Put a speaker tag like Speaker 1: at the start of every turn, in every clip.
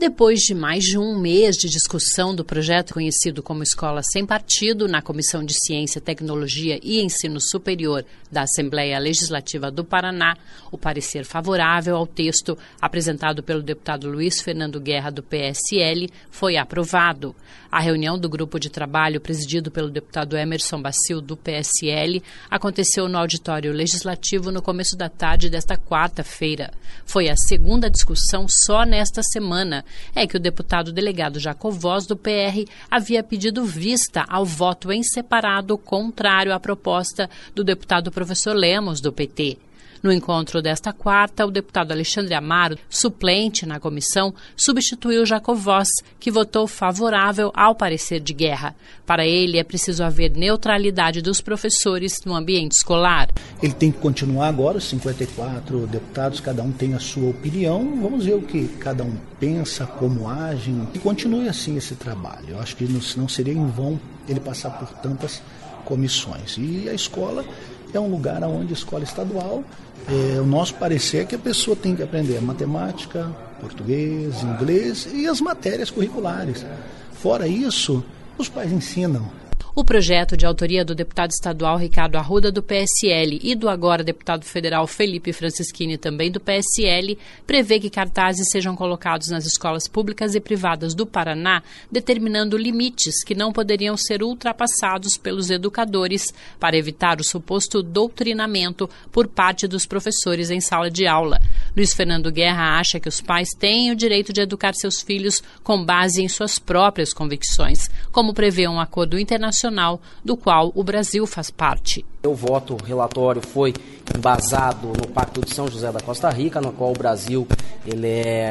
Speaker 1: Depois de mais de um mês de discussão do projeto conhecido como Escola Sem Partido, na Comissão de Ciência, Tecnologia e Ensino Superior da Assembleia Legislativa do Paraná, o parecer favorável ao texto apresentado pelo deputado Luiz Fernando Guerra, do PSL, foi aprovado. A reunião do grupo de trabalho, presidido pelo deputado Emerson Bacil, do PSL, aconteceu no auditório legislativo no começo da tarde desta quarta-feira. Foi a segunda discussão só nesta semana. É que o deputado delegado Jacovós, do PR, havia pedido vista ao voto em separado contrário à proposta do deputado professor Lemos, do PT. No encontro desta quarta, o deputado Alexandre Amaro, suplente na comissão, substituiu Jacovós, que votou favorável ao parecer de Guerra. Para ele, é preciso haver neutralidade dos professores no ambiente escolar.
Speaker 2: Ele tem que continuar agora, os 54 deputados, cada um tem a sua opinião. Vamos ver o que cada um pensa, como agem, e continue assim esse trabalho. Eu acho que não seria em vão ele passar por tantas comissões. E a escola é um lugar onde a escola estadual, o nosso parecer é que a pessoa tem que aprender matemática, português, inglês e as matérias curriculares. Fora isso, os pais ensinam.
Speaker 1: O projeto, de autoria do deputado estadual Ricardo Arruda, do PSL, e do agora deputado federal Felipe Francischini, também do PSL, prevê que cartazes sejam colocados nas escolas públicas e privadas do Paraná, determinando limites que não poderiam ser ultrapassados pelos educadores para evitar o suposto doutrinamento por parte dos professores em sala de aula. Luiz Fernando Guerra acha que os pais têm o direito de educar seus filhos com base em suas próprias convicções, como prevê um acordo internacional do qual o Brasil faz parte.
Speaker 3: O voto relatório foi embasado no Pacto de São José da Costa Rica, no qual o Brasil ele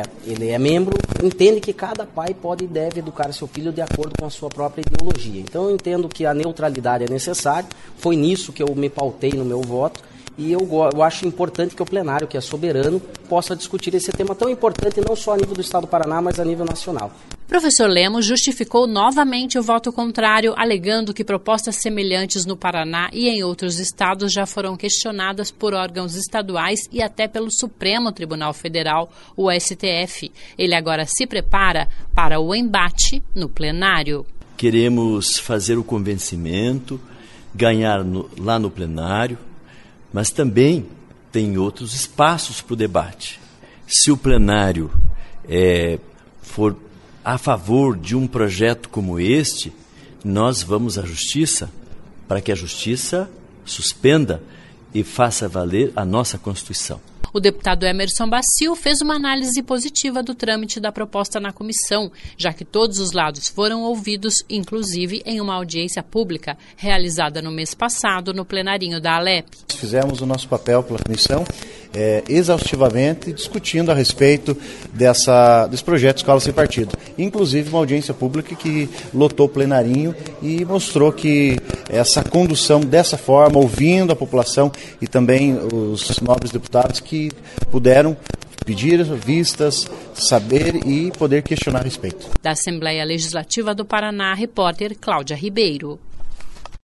Speaker 3: é membro. Entende que cada pai pode e deve educar seu filho de acordo com a sua própria ideologia. Então eu entendo que a neutralidade é necessária, foi nisso que eu me pautei no meu voto. E eu acho importante que o plenário, que é soberano, possa discutir esse tema tão importante, não só a nível do Estado do Paraná, mas a nível nacional.
Speaker 1: Professor Lemos justificou novamente o voto contrário, alegando que propostas semelhantes no Paraná e em outros estados já foram questionadas por órgãos estaduais e até pelo Supremo Tribunal Federal, o STF. Ele agora se prepara para o embate no plenário.
Speaker 4: Queremos fazer o convencimento, ganhar lá no plenário, mas também tem outros espaços para o debate. Se o plenário for a favor de um projeto como este, nós vamos à Justiça para que a Justiça suspenda e faça valer a nossa Constituição.
Speaker 1: O deputado Emerson Bacil fez uma análise positiva do trâmite da proposta na comissão, já que todos os lados foram ouvidos, inclusive em uma audiência pública realizada no mês passado no plenarinho da Alep.
Speaker 5: Fizemos o nosso papel pela comissão exaustivamente, discutindo a respeito desse projeto Escola Sem Partido. Inclusive uma audiência pública que lotou o plenarinho e mostrou que essa condução dessa forma, ouvindo a população e também os nobres deputados que puderam pedir vistas, saber e poder questionar a respeito.
Speaker 1: Da Assembleia Legislativa do Paraná, repórter Cláudia Ribeiro.